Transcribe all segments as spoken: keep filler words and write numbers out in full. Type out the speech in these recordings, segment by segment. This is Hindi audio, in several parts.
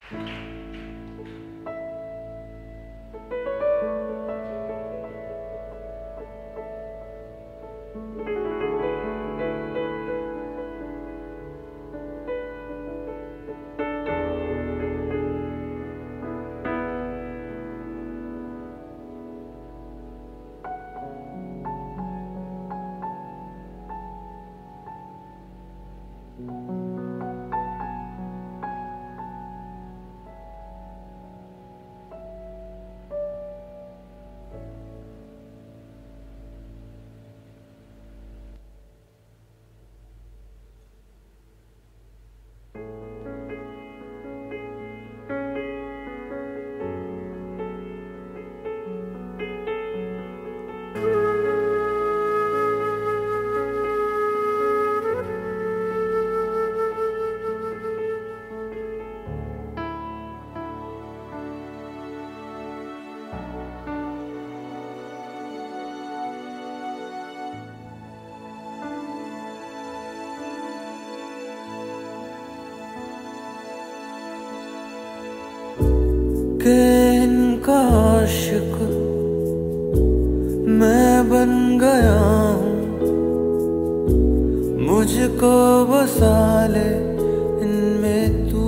कि इनका आशिक मैं बन गया हूँ, मुझको बसा ले इनमें तू।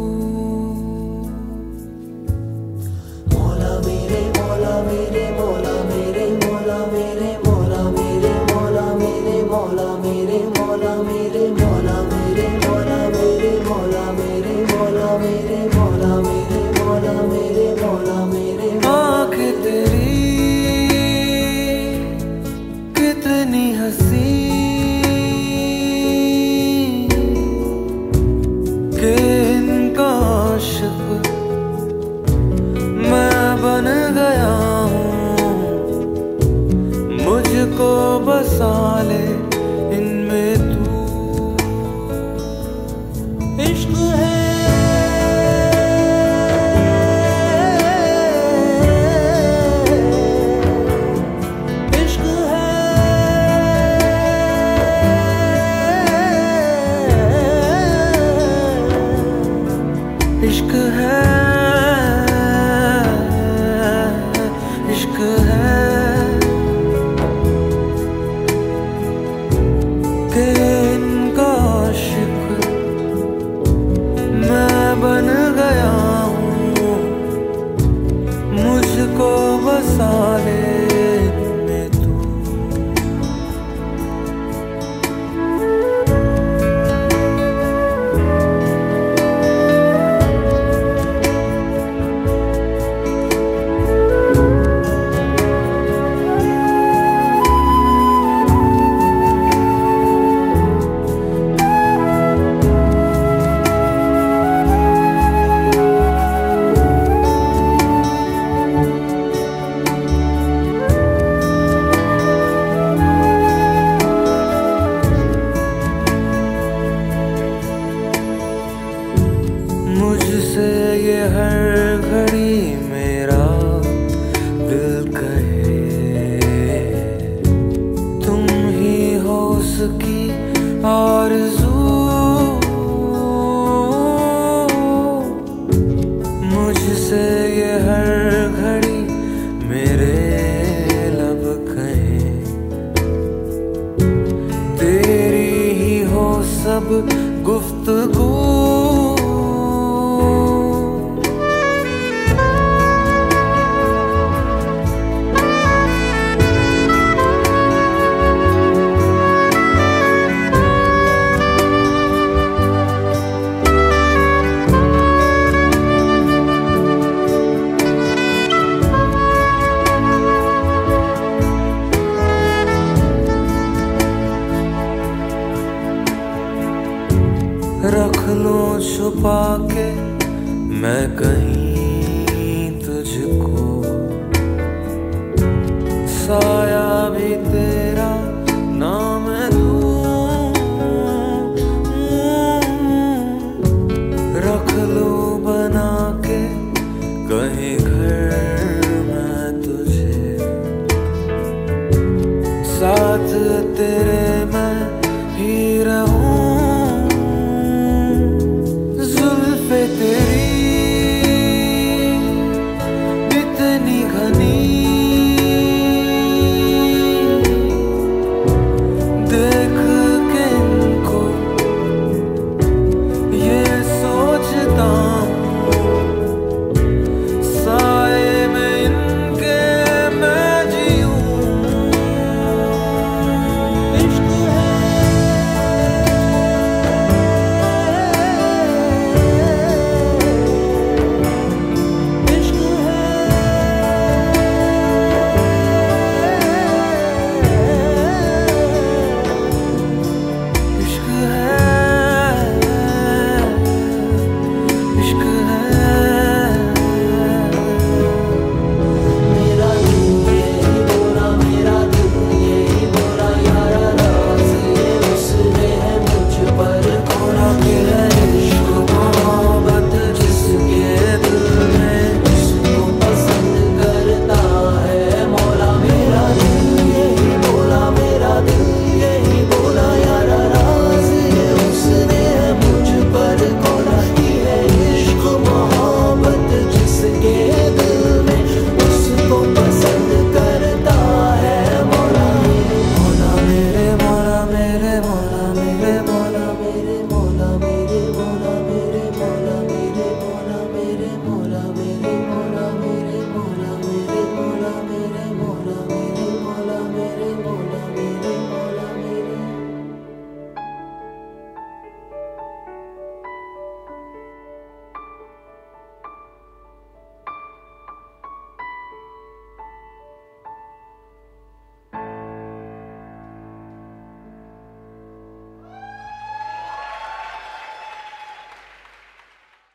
मौला मेरे मौला मेरे मौला मेरे मौला मेरे मौला मेरे मौला मेरे मौला मेरे मौला मेरे मौला मेरे मौला मेरे मौला मेरे मौला मेरे मौला मेरे मौला मेरे मौला मेरे। आँखें तेरी कितनी हंसी कि इनका आशिक मैं बन गया हूँ, मुझको बसा ले इनमें तू। इश्क है इश्क है इश्क है कि इनका आशिक मैं बन गया हूँ, मुझको बसा ले इनमें तू। मुझसे ये हर घड़ी मेरा दिल कहे, तुम ही हो उसकी आरज़ू। मुझसे ये हर घड़ी मेरे लब कहे, तेरी ही हो सब गुफ्तगू। रख लो छुपा के मैं कहीं तुझको, साया भी तेरा नाम दूं। रख लो बना के कहीं घर मैं तुझे, साथ तेरे मैं ही रहूं। जुल्फे तेरी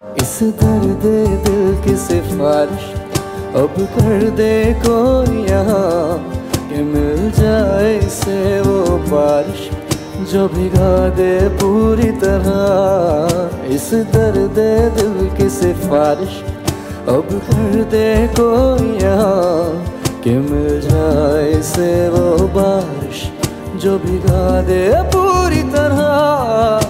इस दर्द दिल की सिफारिश अब कर दे कोई यहाँ, कि मिल जाए इसे वो बारिश जो भिगा दे पूरी तरह। इस दर्द दिल की सिफारिश अब कर दे कोई यहाँ, कि मिल जाए इसे वो बारिश जो भिगा दे पूरी तरह।